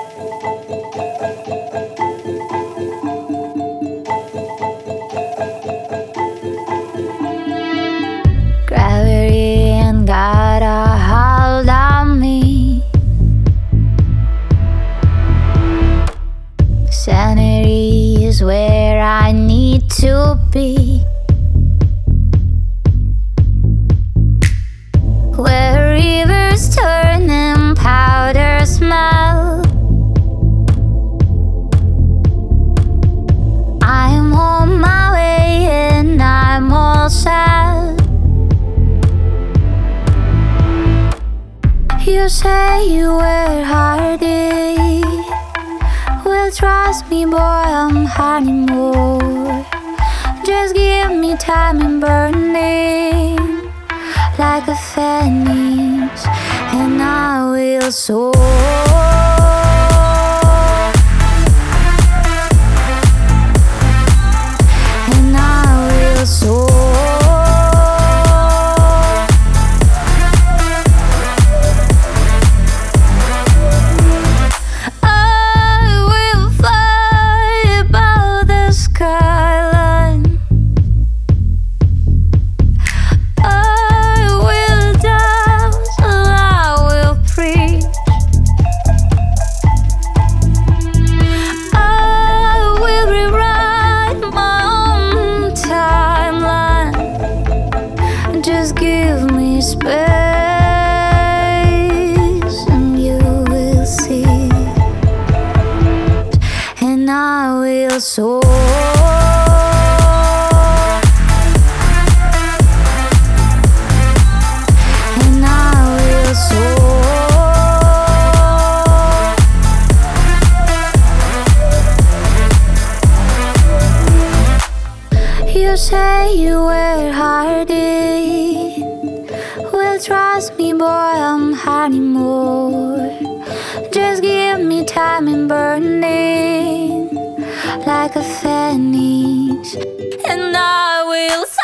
Gravity ain't got a hold on me. Sanity is where I need to be. Where rivers turn and powder smell. I'm on my way and I'm all set. You say you were hardy. Well, trust me, boy, I'm honeymoon. Just give me time and burning like a phoenix, and I will soar. And I will soar. Just give me space and you will see, and I will soar. And I will soar. You say you were hardy. Well, trust me, boy, I'm honeymoon. Just give me time and burning like a phoenix, and I will